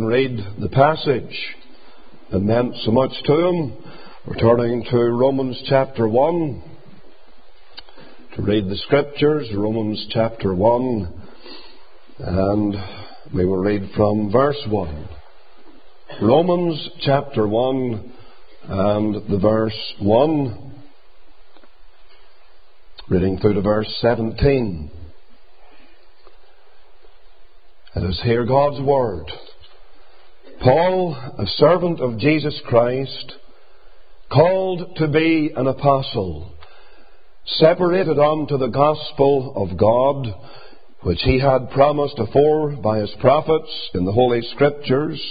read the passage that meant so much to him. We're turning to Romans chapter 1 to read the Scriptures, Romans chapter 1, and we will read from verse 1. Romans chapter 1 and the verse 1, reading through to verse 17. Let us hear God's Word. Paul, a servant of Jesus Christ, called to be an apostle, separated unto the gospel of God, which he had promised afore by his prophets in the Holy Scriptures,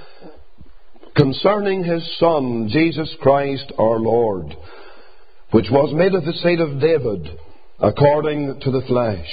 concerning his Son, Jesus Christ our Lord, which was made of the seed of David, according to the flesh,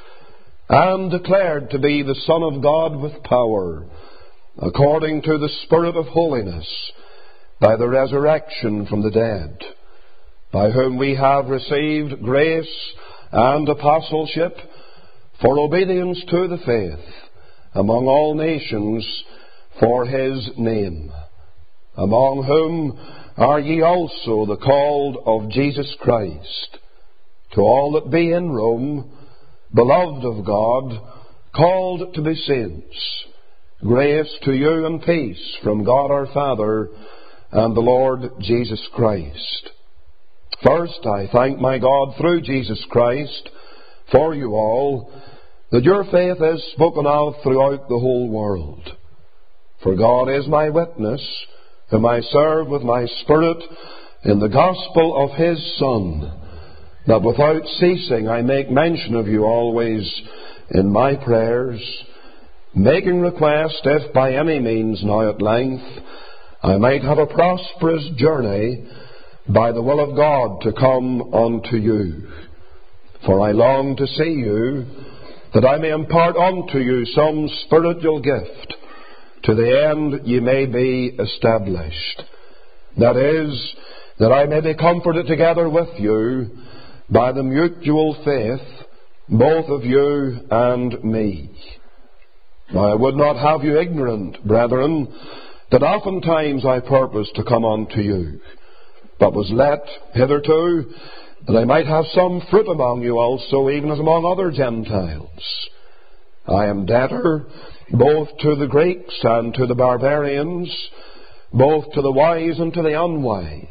and declared to be the Son of God with power, according to the Spirit of holiness, by the resurrection from the dead, by whom we have received grace and apostleship for obedience to the faith among all nations for his name, among whom are ye also the called of Jesus Christ, to all that be in Rome, beloved of God, called to be saints, grace to you and peace from God our Father and the Lord Jesus Christ. First, I thank my God through Jesus Christ for you all, that your faith is spoken of throughout the whole world. For God is my witness, whom I serve with my spirit in the gospel of his Son, that without ceasing I make mention of you always in my prayers, making request, if by any means now at length I might have a prosperous journey by the will of God to come unto you. For I long to see you, that I may impart unto you some spiritual gift, to the end ye may be established. That is, that I may be comforted together with you by the mutual faith, both of you and me. Now I would not have you ignorant, brethren, that oftentimes I purposed to come unto you, but was let hitherto that I might have some fruit among you also, even as among other Gentiles. I am debtor both to the Greeks and to the barbarians, both to the wise and to the unwise.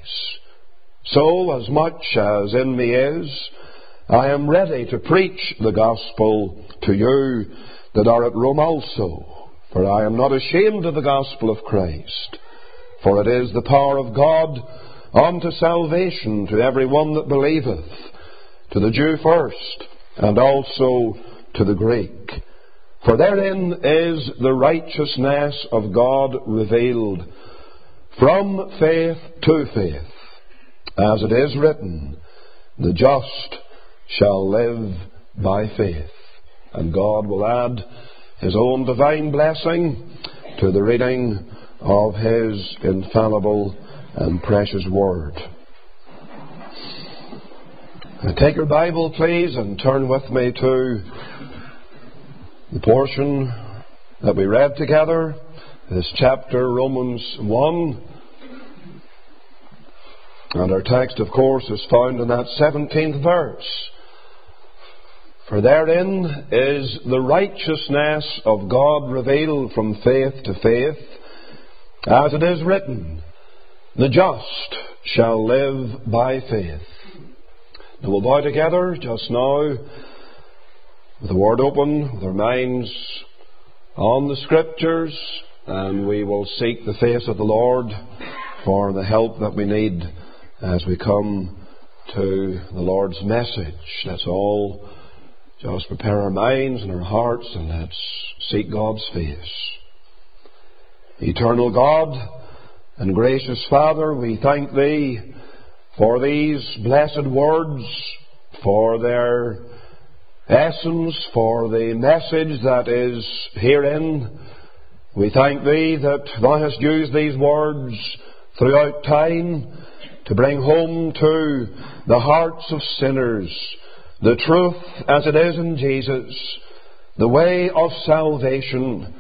So, as much as in me is, I am ready to preach the gospel to you that are at Rome also. For I am not ashamed of the gospel of Christ, for it is the power of God unto salvation to every one that believeth, to the Jew first, and also to the Greek. For therein is the righteousness of God revealed, from faith to faith, as it is written, the just shall live by faith. And God will add his own divine blessing to the reading of his infallible and precious word. Now take your Bible, please, and turn with me to the portion that we read together, this chapter, Romans 1. And our text, of course, is found in that 17th verse. For therein is the righteousness of God revealed from faith to faith, as it is written, the just shall live by faith. Now we'll bow together just now, with the Word open, with our minds on the Scriptures, and we will seek the face of the Lord for the help that we need as we come to the Lord's message. Let's all just prepare our minds and our hearts, and let's seek God's face. Eternal God and gracious Father, we thank Thee for these blessed words, for their essence, for the message that is herein. We thank Thee that Thou hast used these words throughout time to bring home to the hearts of sinners the truth as it is in Jesus, the way of salvation,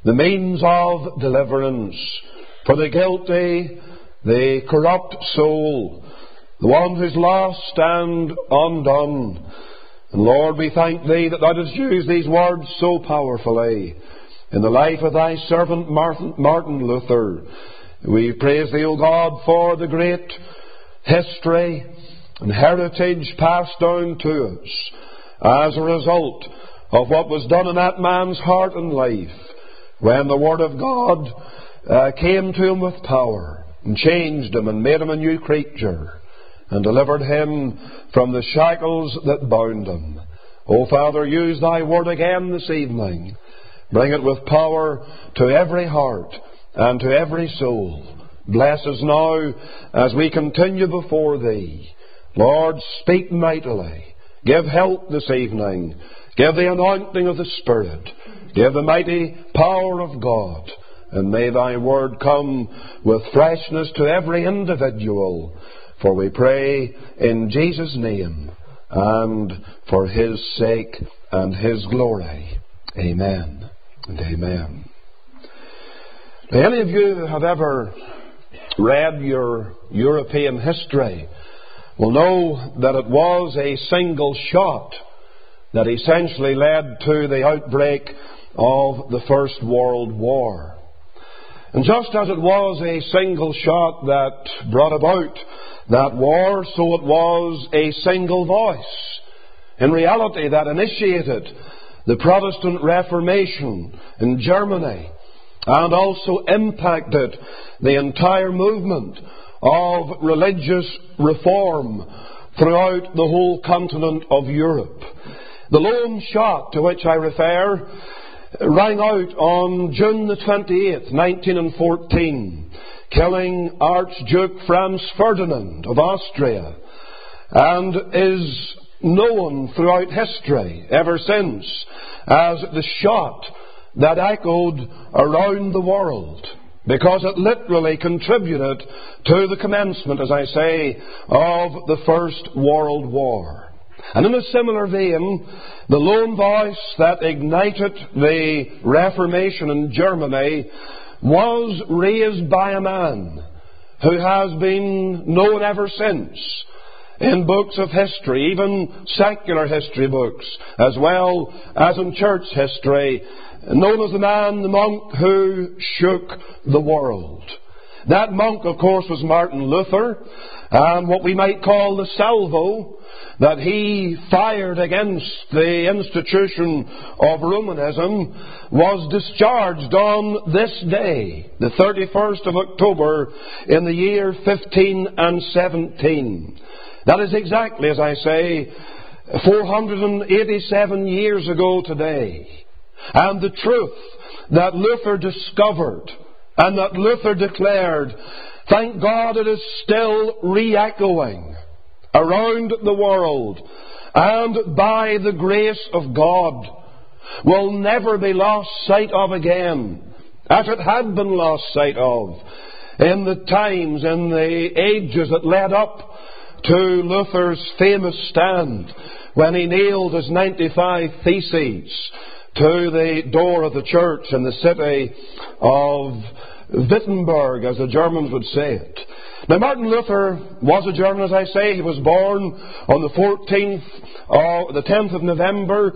the means of deliverance for the guilty, the corrupt soul, the one who's lost and undone. And Lord, we thank Thee that Thou dost use these words so powerfully in the life of Thy servant Martin Luther. We praise Thee, O God, for the great history and heritage passed down to us as a result of what was done in that man's heart and life when the Word of God came to him with power and changed him and made him a new creature and delivered him from the shackles that bound him. O Father, use Thy Word again this evening. Bring it with power to every heart and to every soul. Bless us now as we continue before Thee. Lord, speak mightily. Give help this evening. Give the anointing of the Spirit. Give the mighty power of God. And may Thy Word come with freshness to every individual. For we pray in Jesus' name and for His sake and His glory. Amen and amen. Now, any of you have ever read your European history will know that it was a single shot that essentially led to the outbreak of the First World War. And just as it was a single shot that brought about that war, so it was a single voice, in reality, that initiated the Protestant Reformation in Germany and also impacted the entire movement of religious reform throughout the whole continent of Europe. The lone shot to which I refer rang out on June the 28th, 1914, killing Archduke Franz Ferdinand of Austria, and is known throughout history ever since as the shot that echoed around the world, because it literally contributed to the commencement, as I say, of the First World War. And in a similar vein, the lone voice that ignited the Reformation in Germany was raised by a man who has been known ever since in books of history, even secular history books, as well as in church history, known as the monk who shook the world. That monk, of course, was Martin Luther, and what we might call the salvo that he fired against the institution of Romanism was discharged on this day, the 31st of October, in the year 1517. That is exactly, as I say, 487 years ago today. And the truth that Luther discovered and that Luther declared, thank God it is still re-echoing around the world, and by the grace of God will never be lost sight of again, as it had been lost sight of in the times, in the ages that led up to Luther's famous stand when he nailed his 95 Theses to the door of the church in the city of Wittenberg, as the Germans would say it. Now, Martin Luther was a German, as I say. He was born on the 10th of November,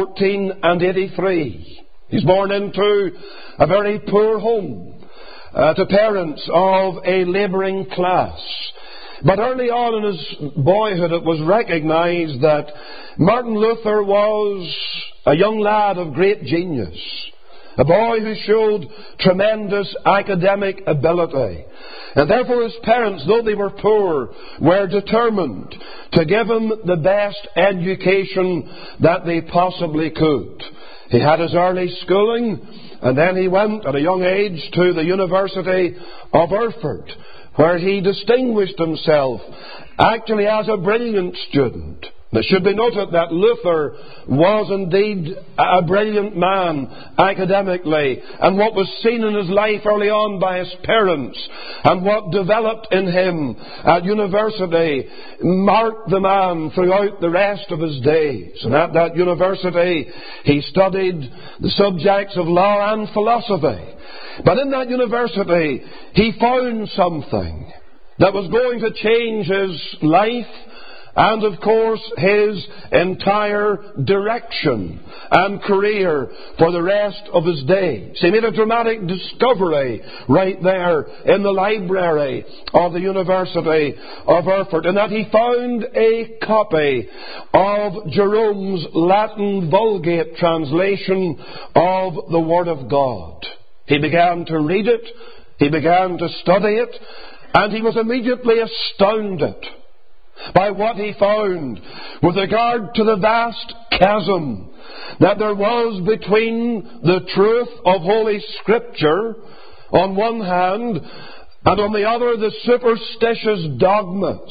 1483. He's born into a very poor home, to parents of a labouring class. But early on in his boyhood, it was recognized that Martin Luther was a young lad of great genius, a boy who showed tremendous academic ability. And therefore his parents, though they were poor, were determined to give him the best education that they possibly could. He had his early schooling, and then he went at a young age to the University of Erfurt, where he distinguished himself actually as a brilliant student. It should be noted that Luther was indeed a brilliant man academically, and what was seen in his life early on by his parents and what developed in him at university marked the man throughout the rest of his days. And at that university he studied the subjects of law and philosophy. But in that university he found something that was going to change his life and, of course, his entire direction and career for the rest of his days. He made a dramatic discovery right there in the library of the University of Erfurt, in that he found a copy of Jerome's Latin Vulgate translation of the Word of God. He began to read it, he began to study it, and he was immediately astounded by what he found with regard to the vast chasm that there was between the truth of Holy Scripture on one hand, and on the other the superstitious dogmas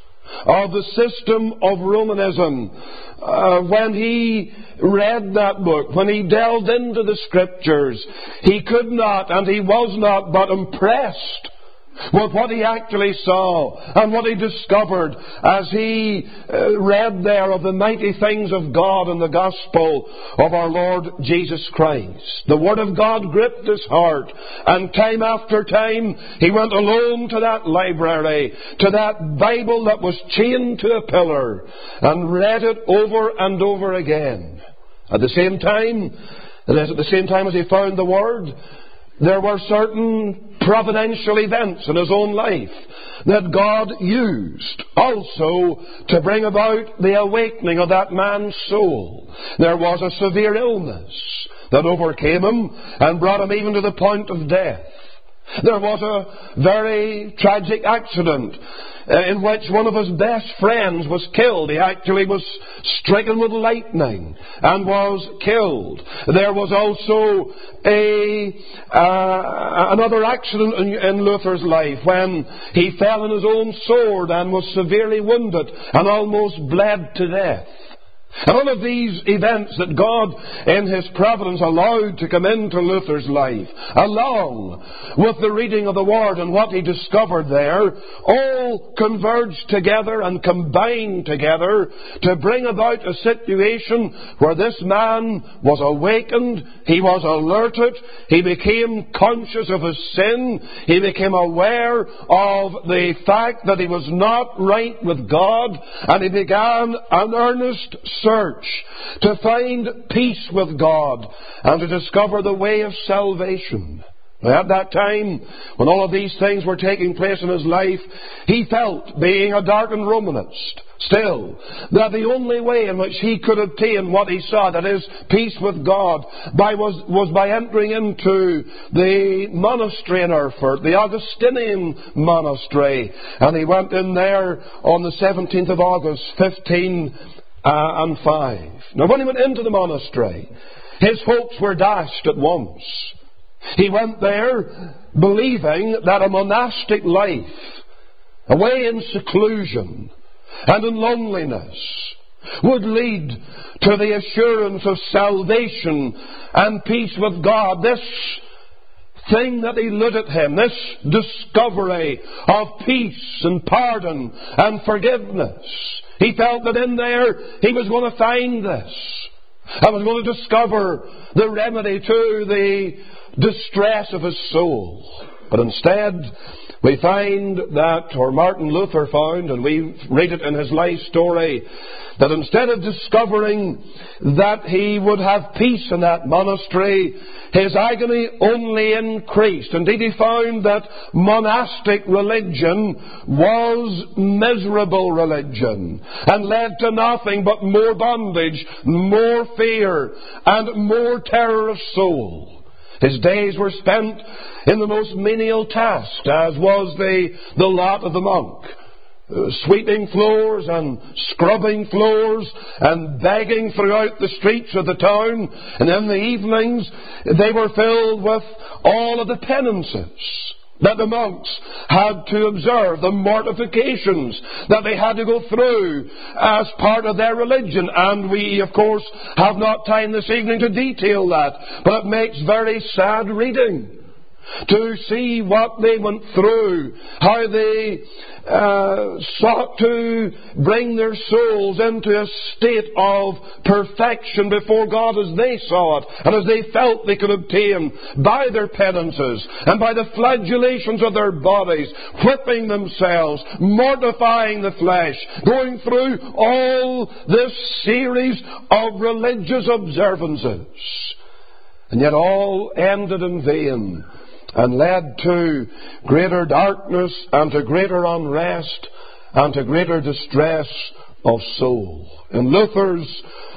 of the system of Romanism. When he read that book, when he delved into the Scriptures, he could not and he was not but impressed with what he actually saw and what he discovered as he read there of the mighty things of God and the gospel of our Lord Jesus Christ. The Word of God gripped his heart, and time after time he went alone to that library, to that Bible that was chained to a pillar, and read it over and over again. At the same time as he found the Word, there were certain providential events in his own life that God used also to bring about the awakening of that man's soul. There was a severe illness that overcame him and brought him even to the point of death. There was a very tragic accident in which one of his best friends was killed. He actually was stricken with lightning and was killed. There was also another accident in Luther's life when he fell on his own sword and was severely wounded and almost bled to death. And all of these events that God in His providence allowed to come into Luther's life, along with the reading of the Word and what he discovered there, all converged together and combined together to bring about a situation where this man was awakened, he was alerted, he became conscious of his sin, he became aware of the fact that he was not right with God, and he began an earnest search to find peace with God and to discover the way of salvation. Now, at that time, when all of these things were taking place in his life, he felt, being a darkened Romanist, still, that the only way in which he could attain what he saw, that is, peace with God, was by entering into the monastery in Erfurt, the Augustinian monastery. And he went in there on the 17th of August, 1505. Now, when he went into the monastery, his hopes were dashed at once. He went there believing that a monastic life, away in seclusion and in loneliness, would lead to the assurance of salvation and peace with God. This thing that eluded him, this discovery of peace and pardon and forgiveness, he felt that in there he was going to find this. I was going to discover the remedy to the distress of his soul. But instead, we find that, or Martin Luther found, and we read it in his life story, that instead of discovering that he would have peace in that monastery, his agony only increased. Indeed, he found that monastic religion was miserable religion and led to nothing but more bondage, more fear, and more terror of soul. His days were spent in the most menial tasks, as was the lot of the monk. Sweeping floors and scrubbing floors and begging throughout the streets of the town. And in the evenings they were filled with all of the penances that the monks had to observe, the mortifications that they had to go through as part of their religion. And we, of course, have not time this evening to detail that, but it makes very sad reading to see what they went through, how they sought to bring their souls into a state of perfection before God as they saw it and as they felt they could obtain by their penances and by the flagellations of their bodies, whipping themselves, mortifying the flesh, going through all this series of religious observances. And yet all ended in vain, and led to greater darkness and to greater unrest and to greater distress of soul. In Luther's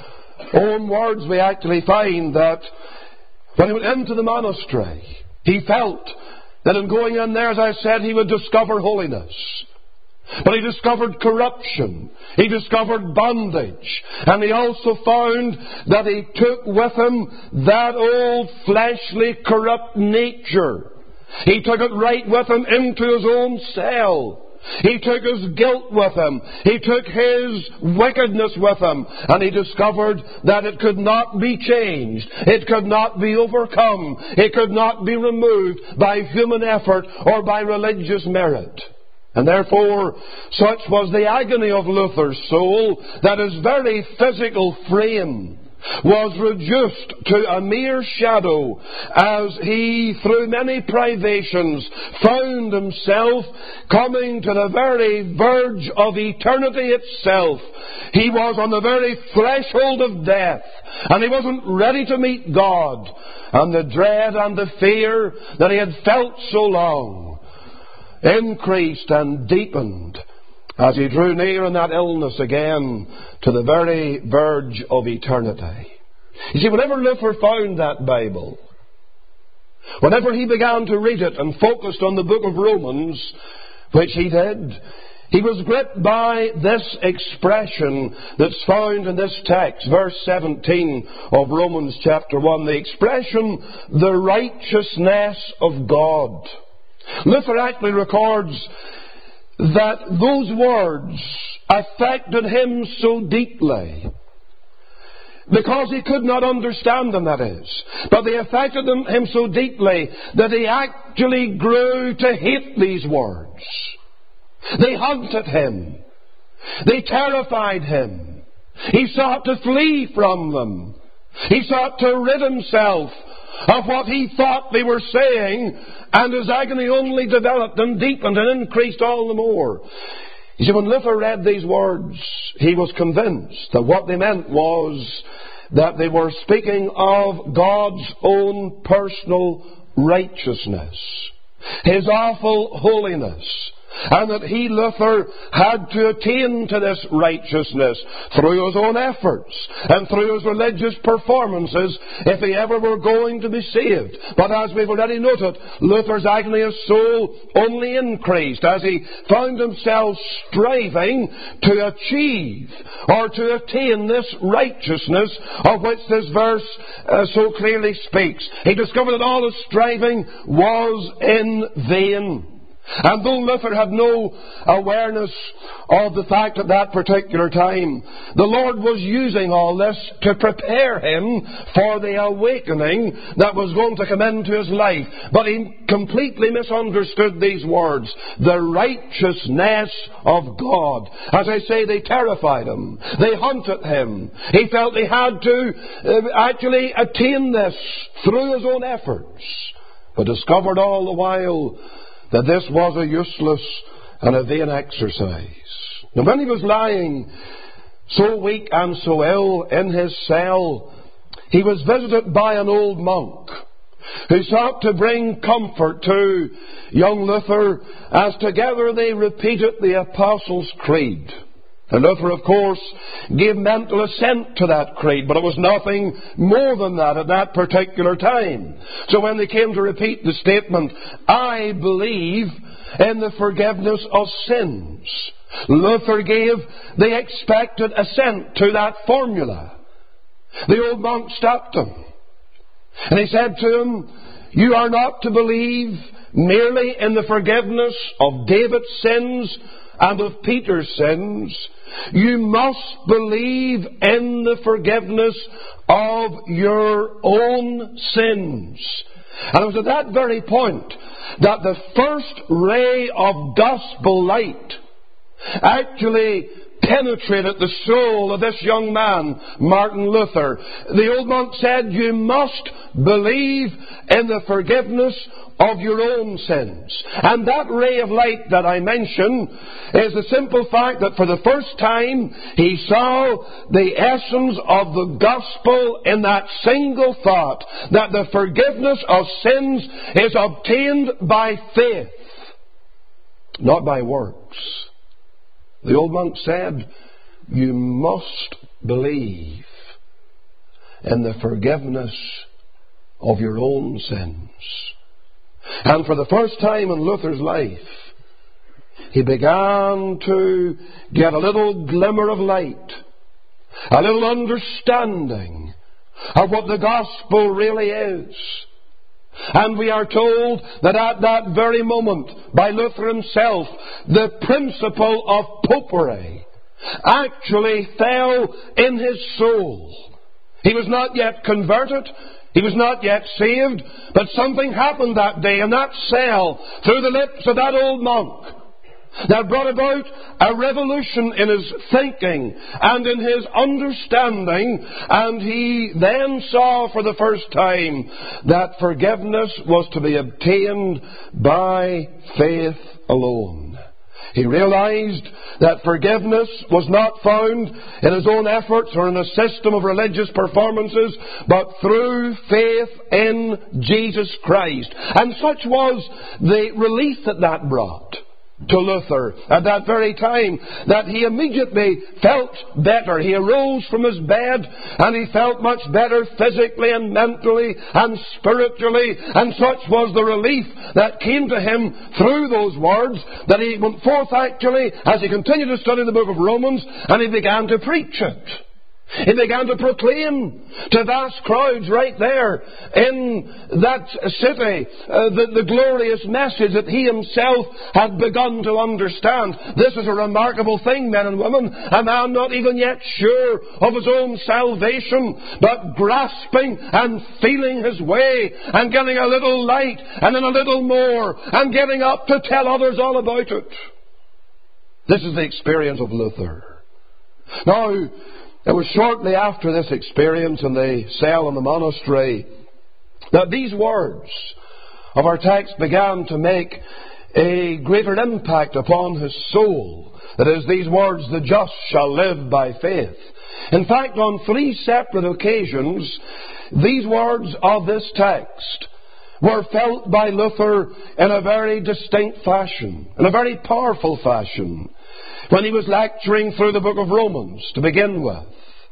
own words, we actually find that when he went into the monastery, he felt that in going in there, as I said, he would discover holiness. But he discovered corruption. He discovered bondage. And he also found that he took with him that old fleshly corrupt nature. He took it right with him into his own cell. He took his guilt with him. He took his wickedness with him. And he discovered that it could not be changed. It could not be overcome. It could not be removed by human effort or by religious merit. And therefore, such was the agony of Luther's soul that his very physical frame was reduced to a mere shadow as he, through many privations, found himself coming to the very verge of eternity itself. He was on the very threshold of death, and he wasn't ready to meet God. And the dread and the fear that he had felt so long increased and deepened as he drew near in that illness again to the very verge of eternity. You see, whenever Luther found that Bible, whenever he began to read it and focused on the book of Romans, which he did, he was gripped by this expression that's found in this text, verse 17 of Romans chapter 1, the expression, the righteousness of God. Luther actually records that those words affected him so deeply because he could not understand them, that is. But they affected him so deeply that he actually grew to hate these words. They haunted him. They terrified him. He sought to flee from them. He sought to rid himself of what he thought they were saying, and his agony only developed and deepened and increased all the more. You see, when Luther read these words, he was convinced that what they meant was that they were speaking of God's own personal righteousness, His awful holiness, and that he, Luther, had to attain to this righteousness through his own efforts and through his religious performances if he ever were going to be saved. But as we've already noted, Luther's agony of soul only increased as he found himself striving to achieve or to attain this righteousness of which this verse so clearly speaks. He discovered that all his striving was in vain. And though Luther had no awareness of the fact at that particular time, the Lord was using all this to prepare him for the awakening that was going to come into his life. But he completely misunderstood these words, the righteousness of God. As I say, they terrified him. They haunted him. He felt he had to actually attain this through his own efforts, but discovered all the while that this was a useless and a vain exercise. And when he was lying so weak and so ill in his cell, he was visited by an old monk who sought to bring comfort to young Luther as together they repeated the Apostles' Creed. And Luther, of course, gave mental assent to that creed, but it was nothing more than that at that particular time. So when they came to repeat the statement, I believe in the forgiveness of sins, Luther gave the expected assent to that formula. The old monk stopped him, and he said to him, you are not to believe merely in the forgiveness of David's sins and of Peter's sins. You must believe in the forgiveness of your own sins. And it was at that very point that the first ray of gospel light actually penetrated the soul of this young man, Martin Luther. The old monk said, you must believe in the forgiveness of your own sins. And that ray of light that I mention is the simple fact that for the first time he saw the essence of the gospel in that single thought, that the forgiveness of sins is obtained by faith, not by works. The old monk said, you must believe in the forgiveness of your own sins. And for the first time in Luther's life, he began to get a little glimmer of light, a little understanding of what the gospel really is. And we are told that at that very moment, by Luther himself, the principle of popery actually fell in his soul. He was not yet converted. He was not yet saved. But something happened that day in that cell through the lips of that old monk that brought about a revolution in his thinking and in his understanding, and he then saw for the first time that forgiveness was to be obtained by faith alone. He realized that forgiveness was not found in his own efforts or in a system of religious performances, but through faith in Jesus Christ. And such was the relief that brought to Luther at that very time, that he immediately felt better. He arose from his bed and he felt much better physically and mentally and spiritually, and such was the relief that came to him through those words that he went forth actually as he continued to study the book of Romans, and he began to preach it. He began to proclaim to vast crowds right there in that city the glorious message that he himself had begun to understand. This is a remarkable thing, men and women. A man not even yet sure of his own salvation, but grasping and feeling his way and getting a little light and then a little more and getting up to tell others all about it. This is the experience of Luther. Now, it was shortly after this experience in the cell in the monastery that these words of our text began to make a greater impact upon his soul. That is, these words, the just shall live by faith. In fact, on 3 separate occasions, these words of this text were felt by Luther in a very distinct fashion, in a very powerful fashion. When he was lecturing through the book of Romans, to begin with,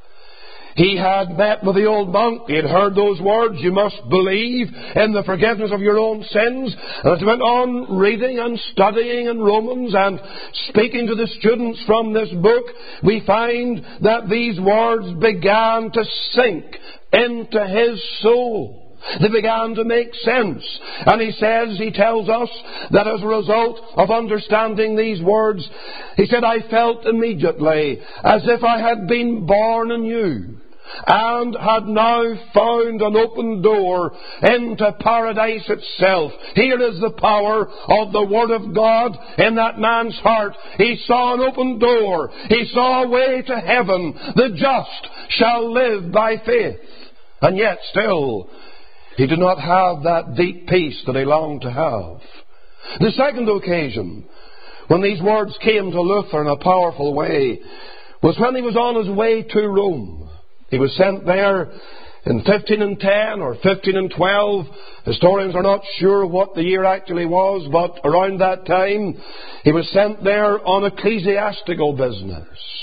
he had met with the old monk. He had heard those words, you must believe in the forgiveness of your own sins. And as he went on reading and studying in Romans and speaking to the students from this book, we find that these words began to sink into his soul. They began to make sense. And he tells us that as a result of understanding these words, he said, I felt immediately as if I had been born anew and had now found an open door into paradise itself. Here is the power of the Word of God in that man's heart. He saw an open door. He saw a way to heaven. The just shall live by faith. And yet still, he did not have that deep peace that he longed to have. The second occasion when these words came to Luther in a powerful way was when he was on his way to Rome. He was sent there in 1510 or 1512. Historians are not sure what the year actually was, but around that time he was sent there on ecclesiastical business.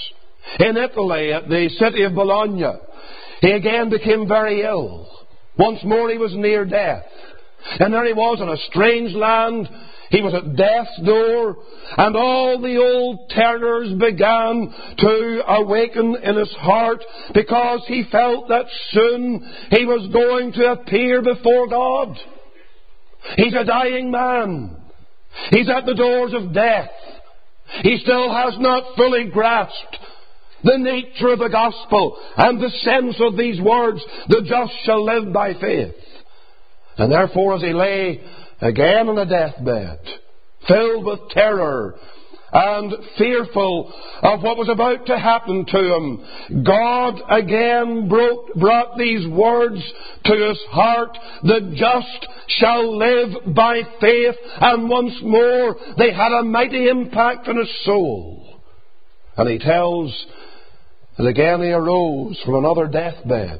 In Italy, at the city of Bologna, he again became very ill. Once more he was near death. And there he was in a strange land. He was at death's door. And all the old terrors began to awaken in his heart, because he felt that soon he was going to appear before God. He's a dying man. He's at the doors of death. He still has not fully grasped the nature of the gospel and the sense of these words, the just shall live by faith. And therefore, as he lay again on a deathbed, filled with terror and fearful of what was about to happen to him, God again brought these words to his heart, the just shall live by faith. And once more they had a mighty impact on his soul. And he tells that again he arose from another deathbed,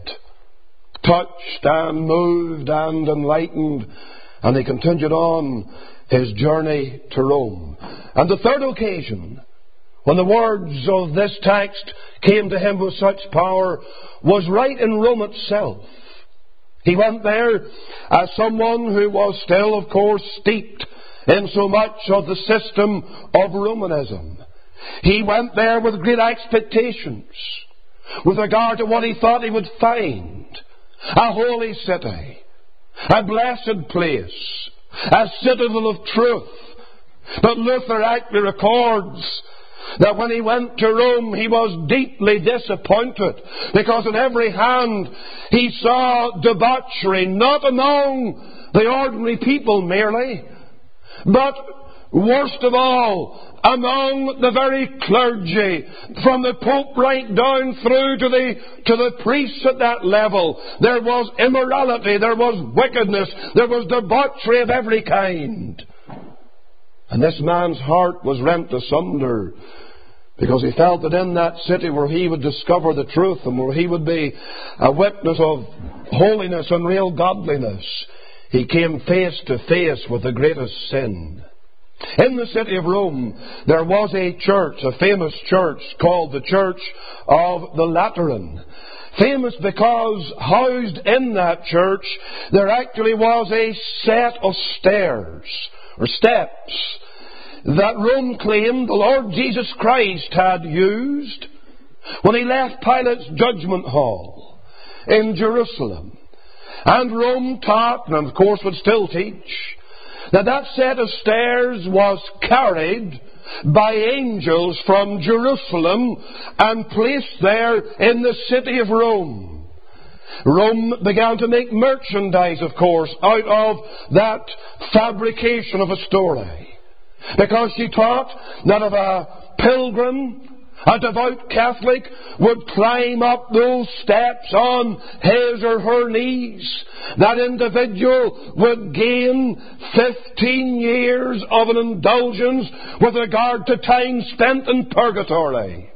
touched and moved and enlightened, and he continued on his journey to Rome. And the third occasion, when the words of this text came to him with such power, was right in Rome itself. He went there as someone who was still, of course, steeped in so much of the system of Romanism. He went there with great expectations with regard to what he thought he would find. A holy city, a blessed place, a citadel of truth. But Luther actually records that when he went to Rome, he was deeply disappointed, because on every hand he saw debauchery, not among the ordinary people merely, but worst of all, among the very clergy, from the Pope right down through to the priests at that level. There was immorality, there was wickedness, there was debauchery of every kind. And this man's heart was rent asunder, because he felt that in that city where he would discover the truth and where he would be a witness of holiness and real godliness, he came face to face with the greatest sin. In the city of Rome, there was a church, a famous church called the Church of the Lateran. Famous because housed in that church, there actually was a set of stairs, or steps, that Rome claimed the Lord Jesus Christ had used when he left Pilate's judgment hall in Jerusalem. And Rome taught, and of course would still teach, that set of stairs was carried by angels from Jerusalem and placed there in the city of Rome. Rome began to make merchandise, of course, out of that fabrication of a story, because she taught that if a pilgrim, a devout Catholic, would climb up those steps on his or her knees, that individual would gain 15 years of an indulgence with regard to time spent in purgatory.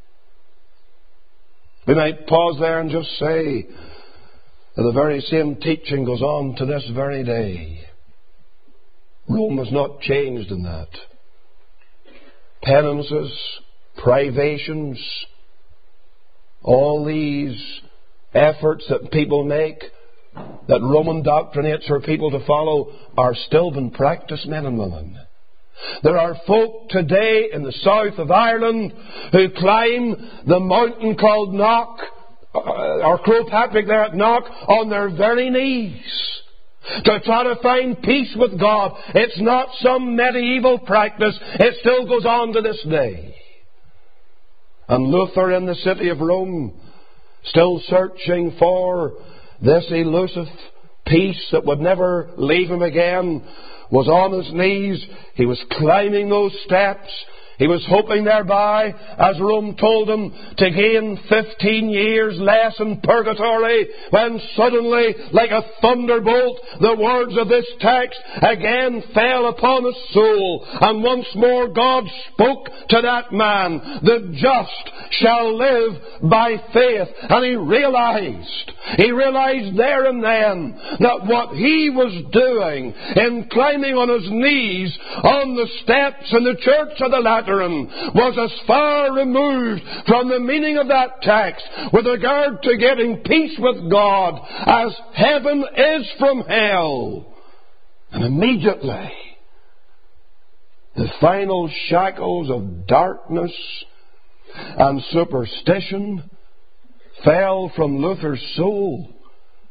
We might pause there and just say that the very same teaching goes on to this very day. Rome has not changed in that. Penances, privations, all these efforts that people make, that Roman doctrinates for people to follow, are still being practiced, men and women. There are folk today in the south of Ireland who climb the mountain called Knock, or Croagh Patrick there at Knock, on their very knees, to try to find peace with God. It's not some medieval practice. It still goes on to this day. And Luther in the city of Rome, still searching for this elusive peace that would never leave him again, was on his knees. He was climbing those steps. He was hoping thereby, as Rome told him, to gain 15 years less in purgatory, when suddenly, like a thunderbolt, the words of this text again fell upon his soul. And once more God spoke to that man, the just shall live by faith. And he realized there and then that what he was doing in climbing on his knees on the steps in the Church of the Lateran was as far removed from the meaning of that text with regard to getting peace with God as heaven is from hell. And immediately the final shackles of darkness and superstition fell from Luther's soul,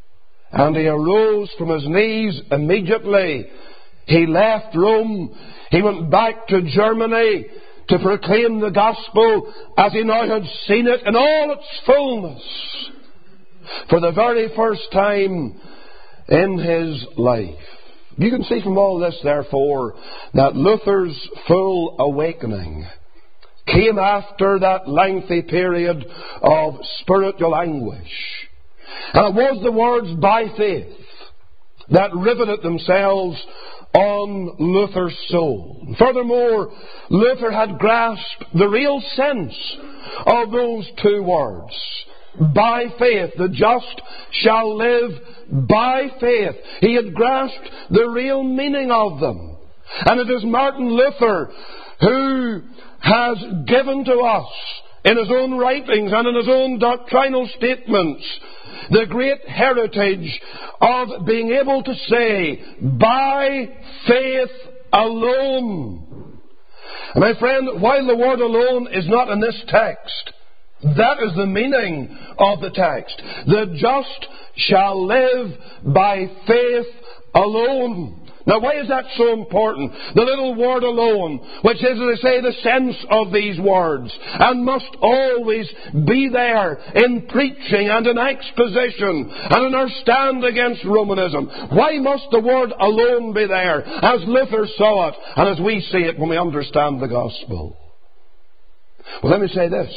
And he arose from his knees immediately. He left Rome. He went back to Germany to proclaim the gospel as he now had seen it in all its fullness for the very first time in his life. You can see from all this, therefore, that Luther's full awakening came after that lengthy period of spiritual anguish. And it was the words "by faith" that riveted themselves on Luther's soul. Furthermore, Luther had grasped the real sense of those two words. By faith, the just shall live by faith. He had grasped the real meaning of them. And it is Martin Luther who has given to us, in his own writings and in his own doctrinal statements, the great heritage of being able to say, by faith alone. And my friend, while the word alone is not in this text, that is the meaning of the text. The just shall live by faith alone. Now, why is that so important? The little word alone, which is, as I say, the sense of these words, and must always be there in preaching and in exposition and in our stand against Romanism. Why must the word alone be there, as Luther saw it and as we see it when we understand the gospel? Well, let me say this.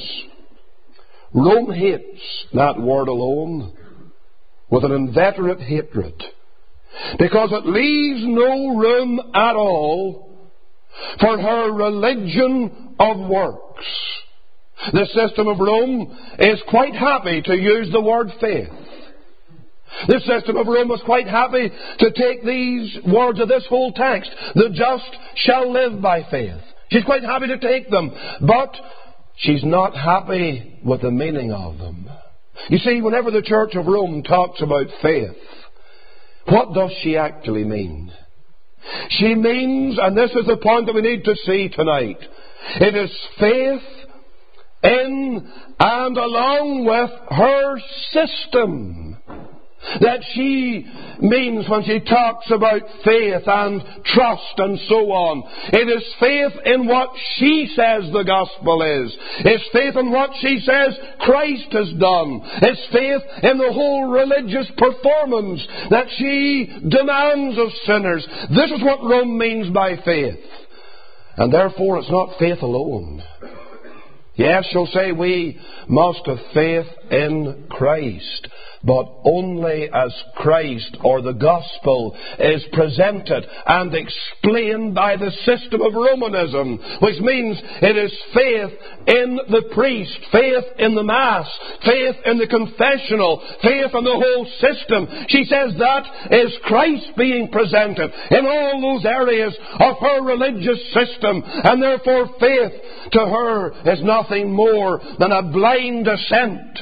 Rome hates that word alone with an inveterate hatred, because it leaves no room at all for her religion of works. The system of Rome is quite happy to use the word faith. The system of Rome was quite happy to take these words of this whole text, the just shall live by faith. She's quite happy to take them, but she's not happy with the meaning of them. You see, whenever the Church of Rome talks about faith, what does she actually mean? She means, and this is the point that we need to see tonight, it is faith in and along with her system that she means when she talks about faith and trust and so on. It is faith in what she says the gospel is. It's faith in what she says Christ has done. It's faith in the whole religious performance that she demands of sinners. This is what Rome means by faith. And therefore it's not faith alone. Yes, she'll say we must have faith in Christ, but only as Christ or the gospel is presented and explained by the system of Romanism, which means it is faith in the priest, faith in the Mass, faith in the confessional, faith in the whole system. She says that is Christ being presented in all those areas of her religious system, and therefore faith to her is nothing more than a blind assent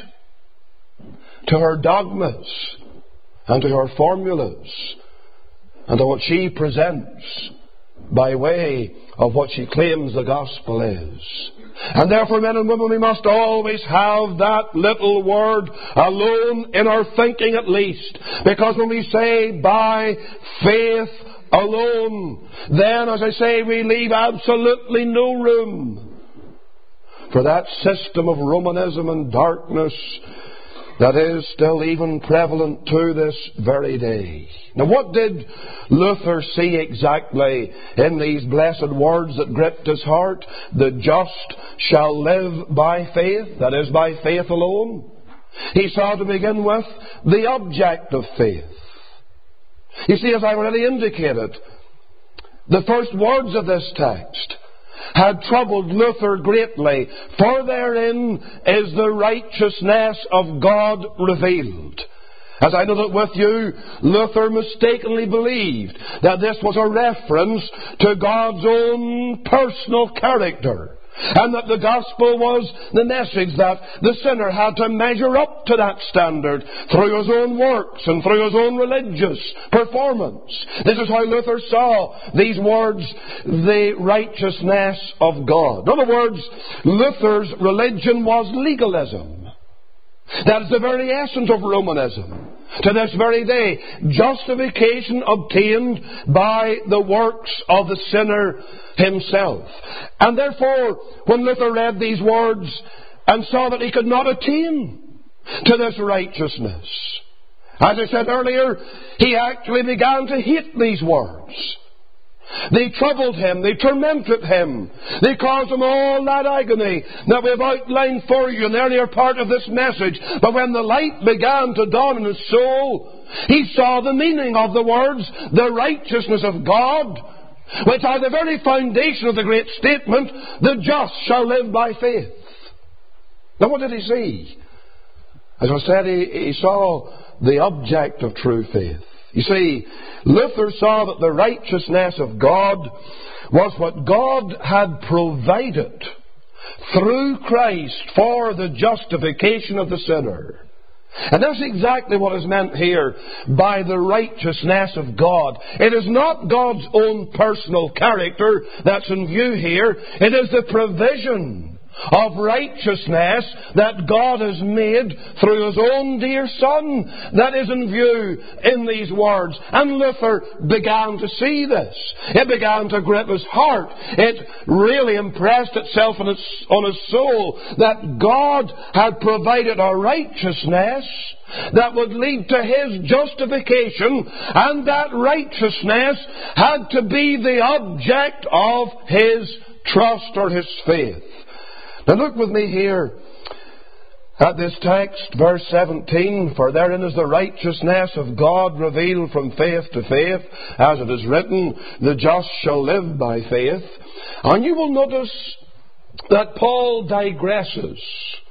to her dogmas and to her formulas and to what she presents by way of what she claims the gospel is. And therefore, men and women, we must always have that little word alone in our thinking at least. Because when we say by faith alone, then, as I say, we leave absolutely no room for that system of Romanism and darkness that is still even prevalent to this very day. Now, what did Luther see exactly in these blessed words that gripped his heart? The just shall live by faith, that is, by faith alone. He saw, to begin with, the object of faith. You see, as I already indicated, the first words of this text had troubled Luther greatly, for therein is the righteousness of God revealed. As I know that with you, Luther mistakenly believed that this was a reference to God's own personal character, and that the gospel was the message that the sinner had to measure up to that standard through his own works and through his own religious performance. This is how Luther saw these words, the righteousness of God. In other words, Luther's religion was legalism. That is the very essence of Romanism. to this very day. Justification obtained by the works of the sinner himself. And therefore, when Luther read these words and saw that he could not attain to this righteousness, as I said earlier, he actually began to hate these words. They troubled him, they tormented him, they caused him all that agony that we've outlined for you in the earlier part of this message. But when the light began to dawn in his soul, he saw the meaning of the words, the righteousness of God, which are the very foundation of the great statement, the just shall live by faith. Now what did he see? As I said, he saw the object of true faith. You see, Luther saw that the righteousness of God was what God had provided through Christ for the justification of the sinner. And that's exactly what is meant here by the righteousness of God. It is not God's own personal character that's in view here. It is the provision of righteousness that God has made through His own dear Son that is in view in these words. And Luther began to see this. It began to grip his heart. It really impressed itself on his soul that God had provided a righteousness that would lead to His justification, and that righteousness had to be the object of His trust or His faith. Now look with me here at this text, verse 17. For therein is the righteousness of God revealed from faith to faith, as it is written, the just shall live by faith. And you will notice that Paul digresses,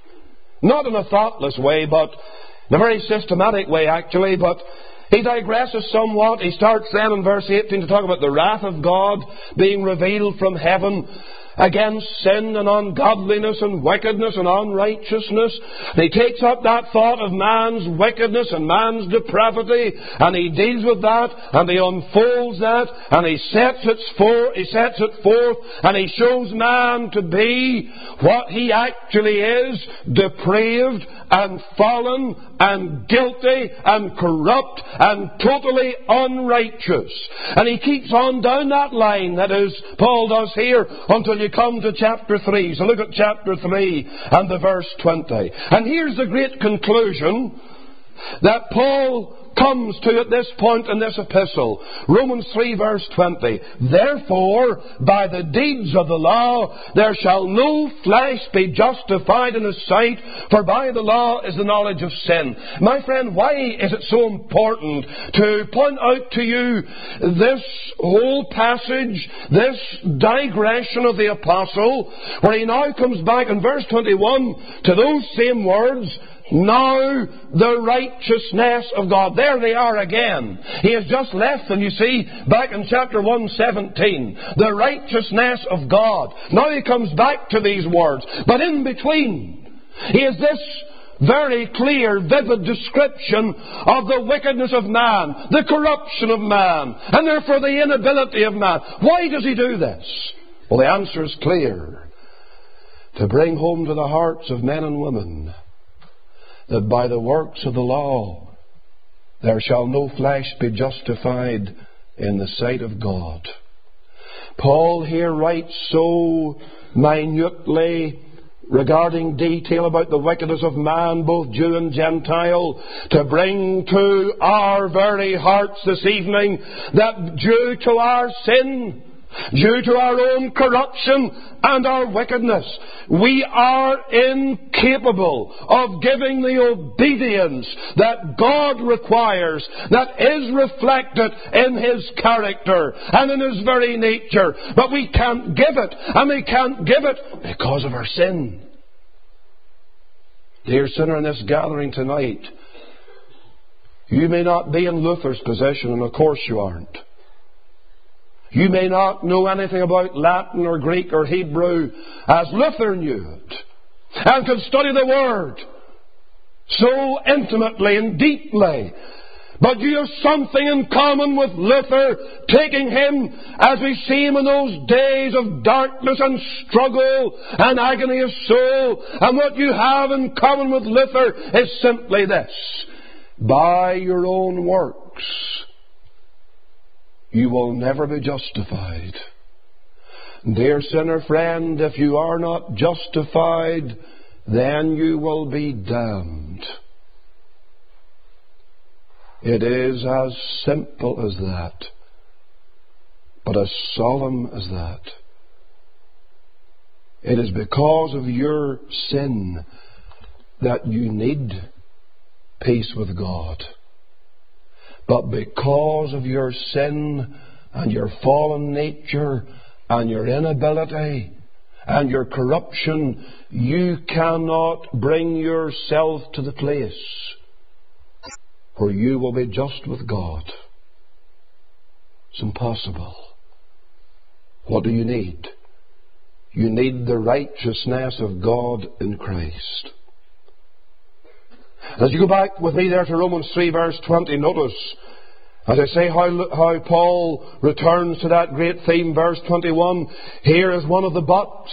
not in a thoughtless way, but in a very systematic way actually, but he digresses somewhat. He starts then in verse 18 to talk about the wrath of God being revealed from heaven against sin and ungodliness and wickedness and unrighteousness. And he takes up that thought of man's wickedness and man's depravity, and he deals with that, and he unfolds that, and he sets it forth, and he shows man to be what he actually is: depraved and fallen and guilty and corrupt and totally unrighteous. And he keeps on down that line, that is, Paul does here, until you come to chapter 3. So look at chapter 3 and the verse 20. And here's the great conclusion that Paul comes to at this point in this epistle. Romans 3 verse 20. Therefore, by the deeds of the law, there shall no flesh be justified in His sight, for by the law is the knowledge of sin. My friend, why is it so important to point out to you this whole passage, this digression of the apostle, where he now comes back in verse 21 to those same words, now the righteousness of God. There they are again. He has just left them, you see, back in chapter 1:17. The righteousness of God. Now he comes back to these words. But in between, he has this very clear, vivid description of the wickedness of man, the corruption of man, and therefore the inability of man. Why does he do this? Well, the answer is clear. To bring home to the hearts of men and women that by the works of the law there shall no flesh be justified in the sight of God. Paul here writes so minutely regarding detail about the wickedness of man, both Jew and Gentile, to bring to our very hearts this evening that due to our sin, due to our own corruption and our wickedness, we are incapable of giving the obedience that God requires, that is reflected in His character and in His very nature. But we can't give it, and we can't give it because of our sin. Dear sinner in this gathering tonight, you may not be in Luther's position, and of course you aren't. You may not know anything about Latin or Greek or Hebrew as Luther knew it, and could study the Word so intimately and deeply. But you have something in common with Luther, taking him as we see him in those days of darkness and struggle and agony of soul. And what you have in common with Luther is simply this: by your own works, you will never be justified. Dear sinner friend, if you are not justified, then you will be damned. It is as simple as that, but as solemn as that. It is because of your sin that you need peace with God. But because of your sin and your fallen nature and your inability and your corruption, you cannot bring yourself to the place where you will be just with God. It's impossible. What do you need? You need the righteousness of God in Christ. As you go back with me there to Romans 3 verse 20, notice, as I say, how Paul returns to that great theme, verse 21. Here is one of the buts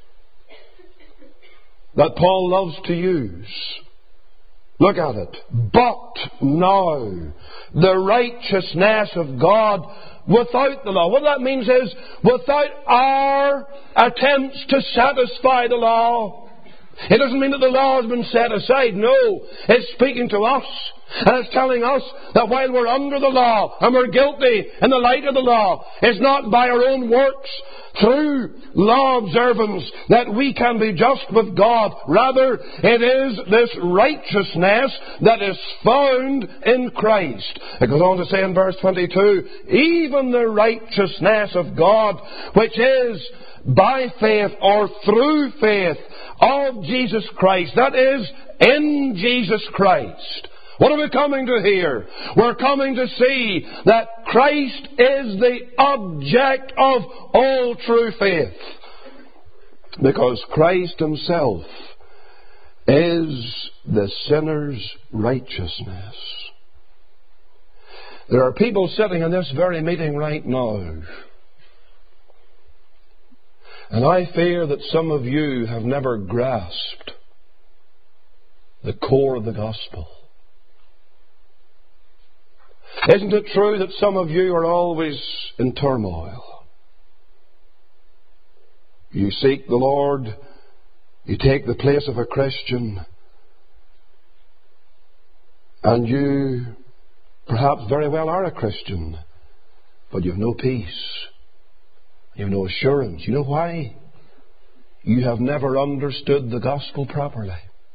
that Paul loves to use. Look at it. But now, the righteousness of God without the law. What that means is, without our attempts to satisfy the law. It doesn't mean that the law has been set aside. No, it's speaking to us. And it's telling us that while we're under the law and we're guilty in the light of the law, it's not by our own works through law observance that we can be just with God. Rather, it is this righteousness that is found in Christ. It goes on to say in verse 22, even the righteousness of God, which is by faith or through faith of Jesus Christ. That is, in Jesus Christ. What are we coming to here? We're coming to see that Christ is the object of all true faith. Because Christ Himself is the sinner's righteousness. There are people sitting in this very meeting right now. And I fear that some of you have never grasped the core of the gospel. Isn't it true that some of you are always in turmoil? You seek the Lord, you take the place of a Christian, and you perhaps very well are a Christian, but you have no peace. You have no assurance. You know why? You have never understood the gospel properly.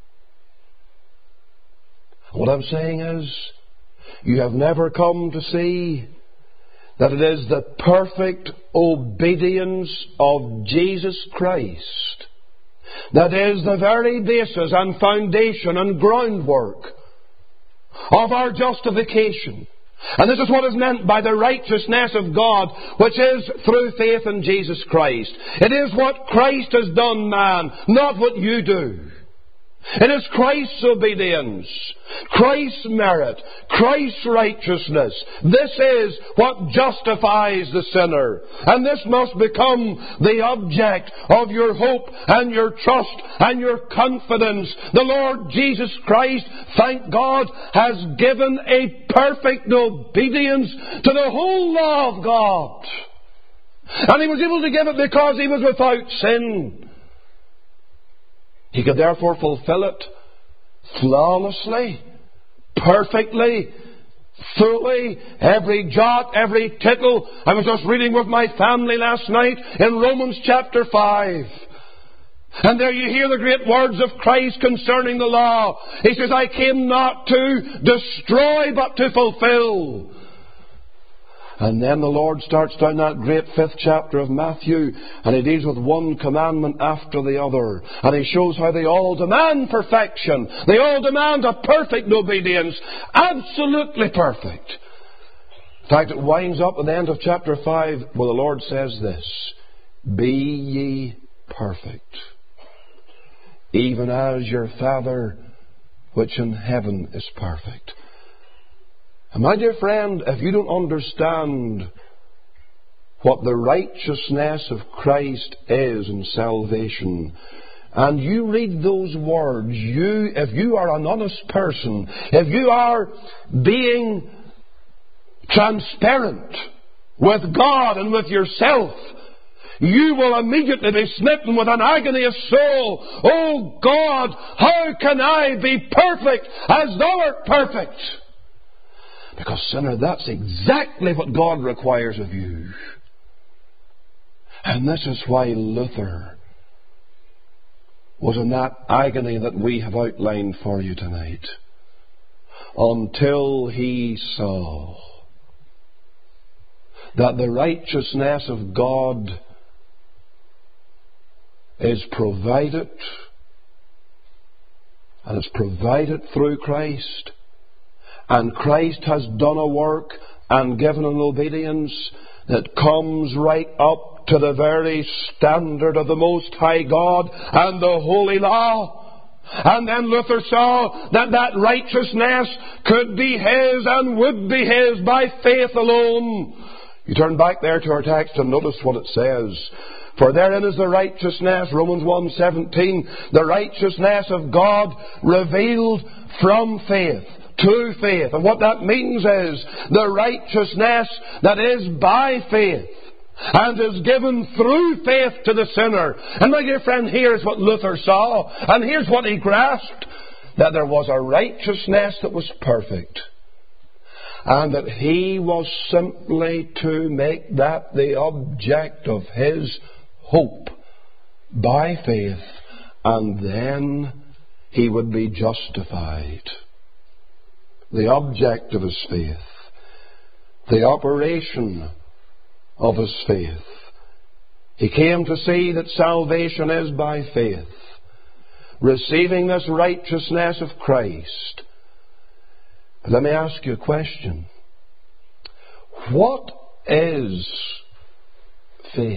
What I'm saying is, you have never come to see that it is the perfect obedience of Jesus Christ that is the very basis and foundation and groundwork of our justification. And this is what is meant by the righteousness of God, which is through faith in Jesus Christ. It is what Christ has done, man, not what you do. It is Christ's obedience, Christ's merit, Christ's righteousness. This is what justifies the sinner. And this must become the object of your hope and your trust and your confidence. The Lord Jesus Christ, thank God, has given a perfect obedience to the whole law of God. And He was able to give it because He was without sin. He could therefore fulfill it flawlessly, perfectly, fully, every jot, every tittle. I was just reading with my family last night in Romans chapter 5. And there you hear the great words of Christ concerning the law. He says, I came not to destroy but to fulfill. And then the Lord starts down that great 5th chapter of Matthew, and He deals with one commandment after the other. And He shows how they all demand perfection. They all demand a perfect obedience. Absolutely perfect. In fact, it winds up at the end of chapter 5 where the Lord says this, be ye perfect, even as your Father which in heaven is perfect. And my dear friend, if you don't understand what the righteousness of Christ is in salvation, and you read those words, if you are an honest person, if you are being transparent with God and with yourself, you will immediately be smitten with an agony of soul. Oh God, how can I be perfect as thou art perfect? Because, sinner, that's exactly what God requires of you. And this is why Luther was in that agony that we have outlined for you tonight. Until he saw that the righteousness of God is provided, and is provided through Christ, and Christ has done a work and given an obedience that comes right up to the very standard of the Most High God and the Holy Law. And then Luther saw that righteousness could be his and would be his by faith alone. You turn back there to our text and notice what it says. For therein is the righteousness, Romans 1:17, the righteousness of God revealed from faith to faith. And what that means is the righteousness that is by faith and is given through faith to the sinner. And my dear friend, here's what Luther saw, and here's what he grasped, that there was a righteousness that was perfect, and that he was simply to make that the object of his hope by faith, and then he would be justified. The object of his faith, the operation of his faith. He came to see that salvation is by faith, receiving this righteousness of Christ. But let me ask you a question. What is faith?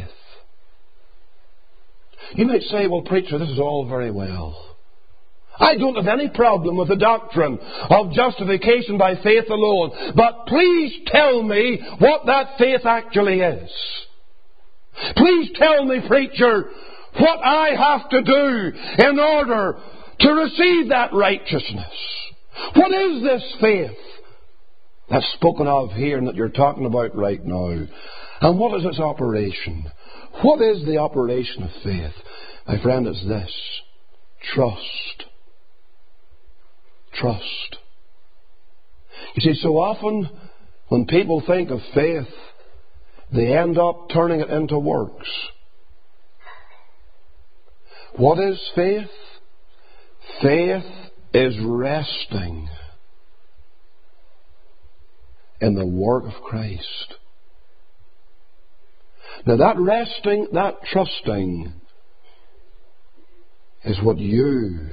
You might say, well, preacher, this is all very well. I don't have any problem with the doctrine of justification by faith alone. But please tell me what that faith actually is. Please tell me, preacher, what I have to do in order to receive that righteousness. What is this faith that's spoken of here and that you're talking about right now? And what is its operation? What is the operation of faith? My friend, it's this. Trust. Trust. You see, so often when people think of faith, they end up turning it into works. What is faith? Faith is resting in the work of Christ. Now that resting, that trusting, is what you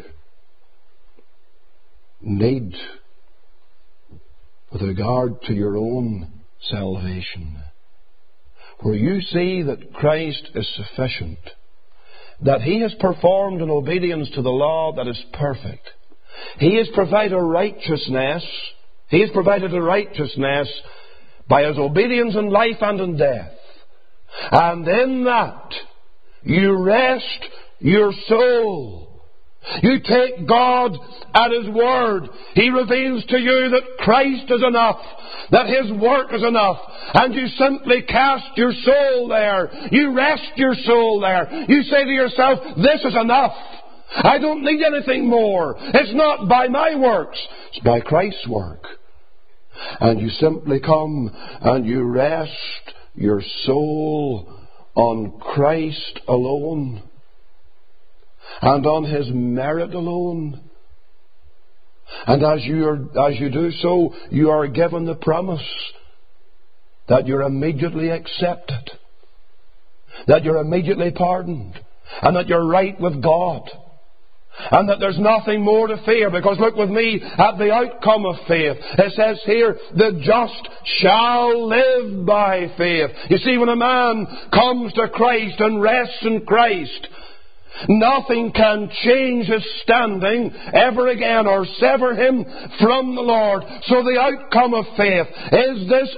need with regard to your own salvation. Where you see that Christ is sufficient, that He has performed in obedience to the law that is perfect. He has provided righteousness. He has provided a righteousness by His obedience in life and in death. And in that, you rest your soul. You take God at His word. He reveals to you that Christ is enough, that His work is enough, and you simply cast your soul there. You rest your soul there. You say to yourself, this is enough. I don't need anything more. It's not by my works. It's by Christ's work. And you simply come and you rest your soul on Christ alone and on His merit alone. And as you do so, you are given the promise that you're immediately accepted, that you're immediately pardoned, and that you're right with God. And that there's nothing more to fear, because look with me at the outcome of faith. It says here, the just shall live by faith. You see, when a man comes to Christ and rests in Christ, nothing can change his standing ever again or sever him from the Lord. So the outcome of faith is this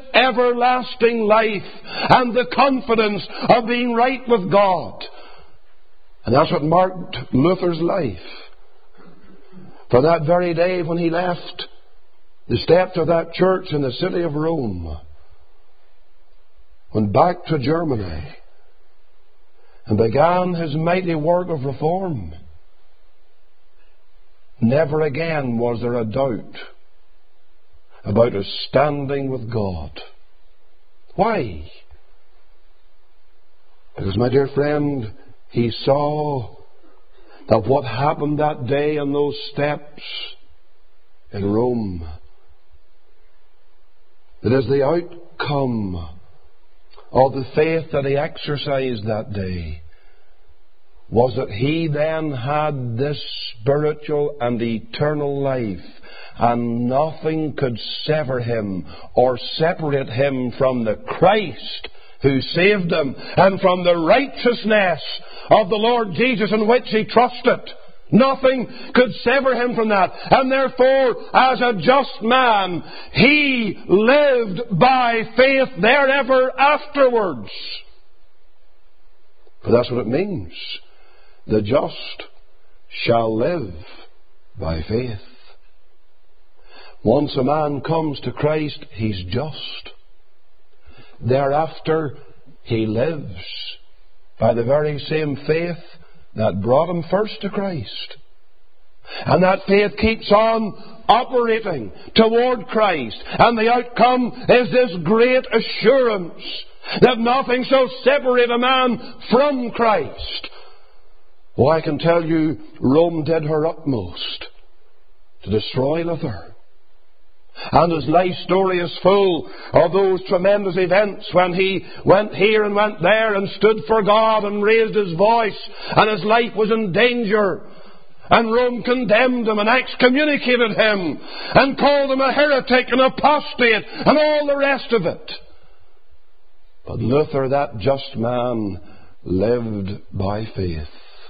everlasting life and the confidence of being right with God. And that's what marked Luther's life. For that very day when he left the steps of that church in the city of Rome, went back to Germany and began his mighty work of reform, never again was there a doubt about his standing with God. Why? Because, my dear friend, he saw that what happened that day on those steps in Rome, that as the outcome of the faith that he exercised that day, was that he then had this spiritual and eternal life, and nothing could sever him or separate him from the Christ who saved him and from the righteousness of the Lord Jesus in which he trusted. Nothing could sever him from that. And therefore, as a just man, he lived by faith therever afterwards. For that's what it means. The just shall live by faith. Once a man comes to Christ, he's just. Thereafter, he lives by the very same faith that brought him first to Christ. And that faith keeps on operating toward Christ. And the outcome is this great assurance that nothing shall separate a man from Christ. Oh, I can tell you, Rome did her utmost to destroy Luther. And his life story is full of those tremendous events when he went here and went there and stood for God and raised his voice, and his life was in danger. And Rome condemned him and excommunicated him and called him a heretic and apostate and all the rest of it. But Luther, that just man, lived by faith.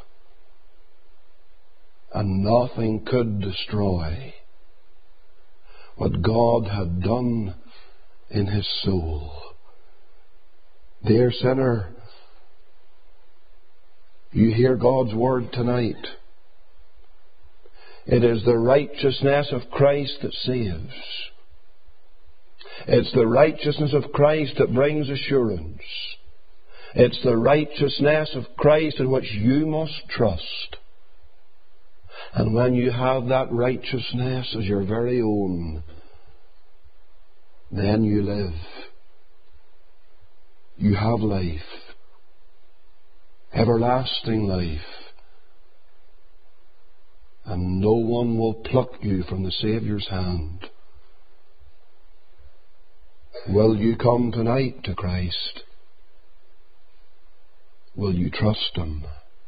And nothing could destroy what God had done in his soul. Dear sinner, you hear God's word tonight. It is the righteousness of Christ that saves. It's the righteousness of Christ that brings assurance. It's the righteousness of Christ in which you must trust. And when you have that righteousness as your very own, then you live. You have life. Everlasting life. And no one will pluck you from the Saviour's hand. Will you come tonight to Christ? Will you trust Him?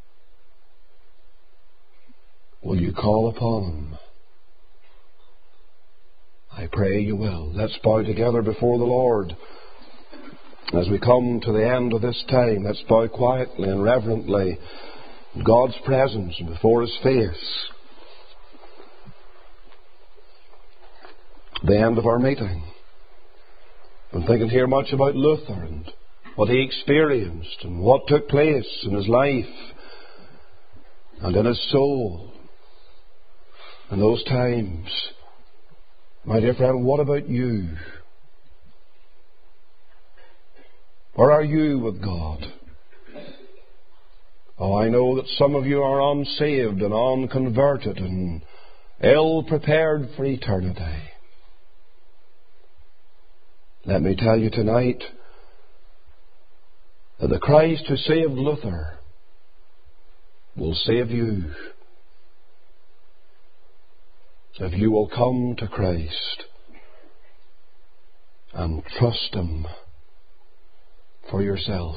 Will you call upon Him? I pray you will. Let's bow together before the Lord. As we come to the end of this time, let's bow quietly and reverently in God's presence and before His face. The end of our meeting. I'm thinking here much about Luther and what he experienced and what took place in his life and in his soul in those times. My dear friend, what about you? Where are you with God? Oh, I know that some of you are unsaved and unconverted and ill prepared for eternity. Let me tell you tonight that the Christ who saved Luther will save you if you will come to Christ and trust Him for yourself.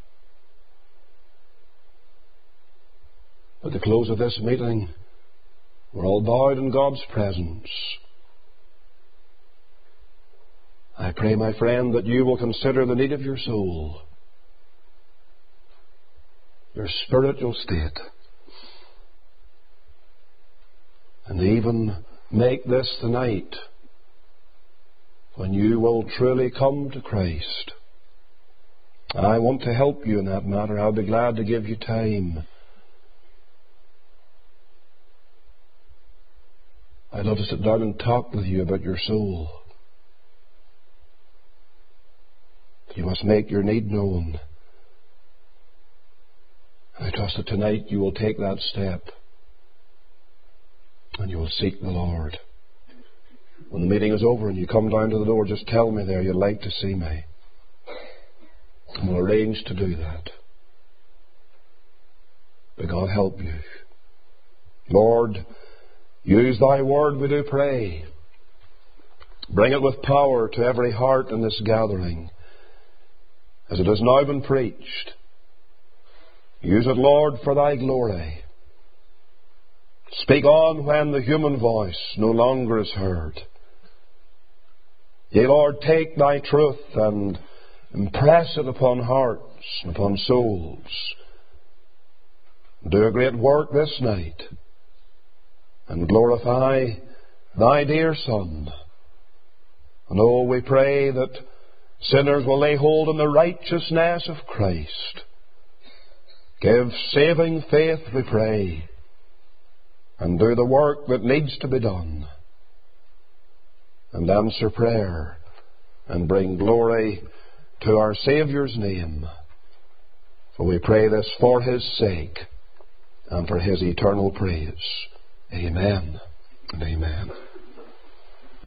At the close of this meeting, we're all bowed in God's presence. I pray, my friend, that you will consider the need of your soul, your spiritual state, and even make this the night when you will truly come to Christ. And I want to help you in that matter. I'll be glad to give you time I'd love to sit down and talk with you about your soul. You must make your need known. And I trust that tonight you will take that step and you will seek the Lord. When the meeting is over and you come down to the door, just tell me there you'd like to see me. And we'll arrange to do that. May God help you. Lord, use thy word, we do pray. Bring it with power to every heart in this gathering, as it has now been preached. Use it, Lord, for thy glory. Speak on when the human voice no longer is heard. Yea, Lord, take thy truth and impress it upon hearts and upon souls. Do a great work this night and glorify thy dear Son. And oh, we pray that sinners will lay hold on the righteousness of Christ. Give saving faith, we pray, and do the work that needs to be done, and answer prayer and bring glory to our Saviour's name. For we pray this for His sake and for His eternal praise. Amen and amen.